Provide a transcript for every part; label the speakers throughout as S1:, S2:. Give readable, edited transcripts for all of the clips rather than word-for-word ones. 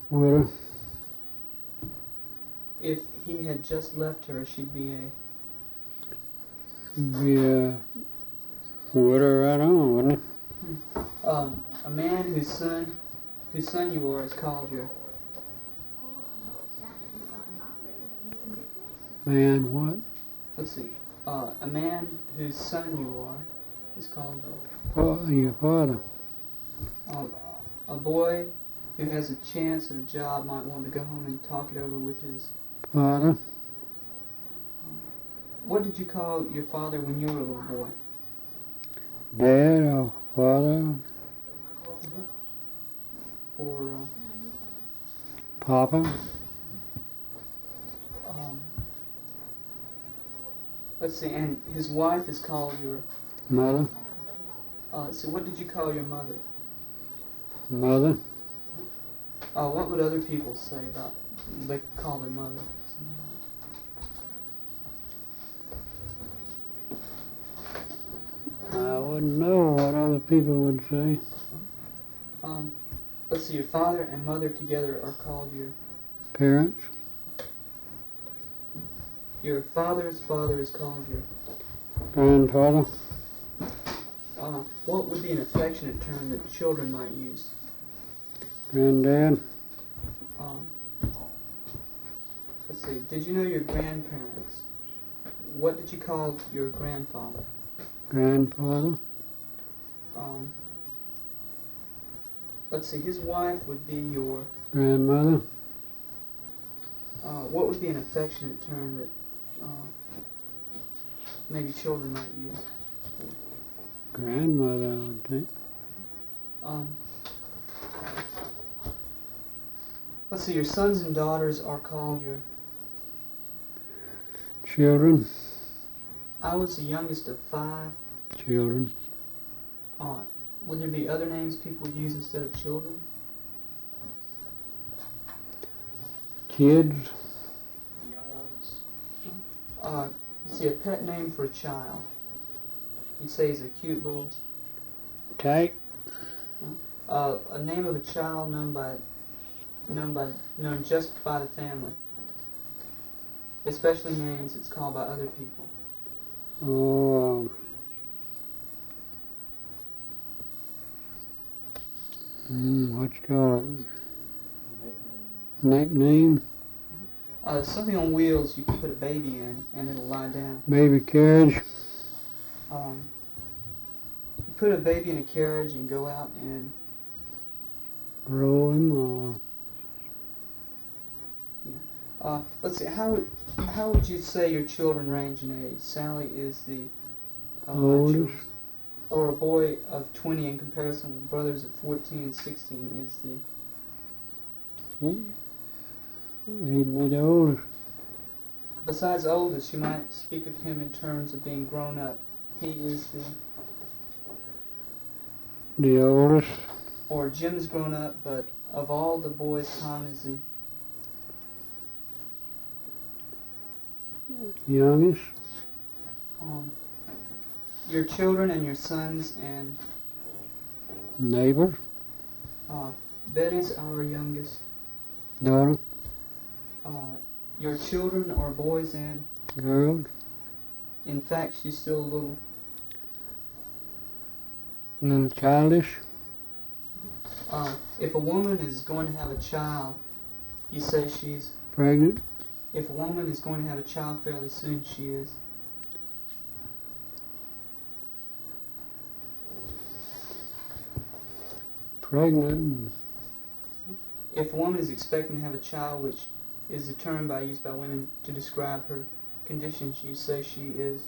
S1: Widow.
S2: If he had just left her, she'd be a...
S1: Be a widow right on, wouldn't it?
S2: A man whose son you are is called your...
S1: Man, what?
S2: Let's see. A man whose son you are is called your...
S1: Your father.
S2: A boy who has a chance at a job might want to go home and talk it over with his...
S1: Father.
S2: What did you call your father when you were a little boy?
S1: Dad or father.
S2: Or,
S1: Papa.
S2: let's see, and his wife is called your...
S1: Mother.
S2: So what did you call your mother?
S1: Mother.
S2: What would other people say about... They call their mother?
S1: I wouldn't know what other people would say.
S2: Let's see, your father and mother together are called your...
S1: Parents.
S2: Your father's father is called your...
S1: Grandfather.
S2: What would be an affectionate term that children might use?
S1: Granddad.
S2: Let's see, did you know your grandparents? What did you call your grandfather?
S1: Grandfather.
S2: Let's see, his wife would be your...
S1: Grandmother.
S2: What would be an affectionate term that maybe children might use?
S1: Grandmother, I would think.
S2: Let's see, your sons and daughters are called your...
S1: Children.
S2: I was the youngest of 5.
S1: Children.
S2: Would there be other names people would use instead of children?
S1: Kids.
S2: Let's see, a pet name for a child. You'd say he's a cute little...
S1: Tyke.
S2: A name of a child known just by the family. Especially names it's called by other people.
S1: Oh, what you call it? Nickname?
S2: Something on wheels you can put a baby in and it'll lie down.
S1: Baby carriage?
S2: You put a baby in a carriage and go out and...
S1: Roll him or...
S2: let's see, how would you say your children range in age? Sally is the...
S1: oldest.
S2: Or a boy of 20 in comparison with brothers of 14 and 16 is the...
S1: He'd be the oldest.
S2: Besides oldest, you might speak of him in terms of being grown up. He is the...
S1: The oldest.
S2: Or Jim's grown up, but of all the boys, Tom is the...
S1: Youngest.
S2: Your children and your sons and...
S1: Neighbor.
S2: Betty's our youngest.
S1: Daughter.
S2: Your children are boys and...
S1: Girls.
S2: In fact, she's still a little...
S1: Little childish.
S2: If a woman is going to have a child, you say she's...
S1: Pregnant.
S2: If a woman is going to have a child fairly soon, she is...
S1: Pregnant.
S2: If a woman is expecting to have a child, which is a term used by women to describe her conditions, you say she is...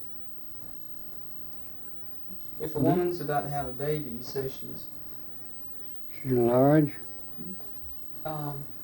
S2: If a woman's about to have a baby, you say she's...
S1: She's large.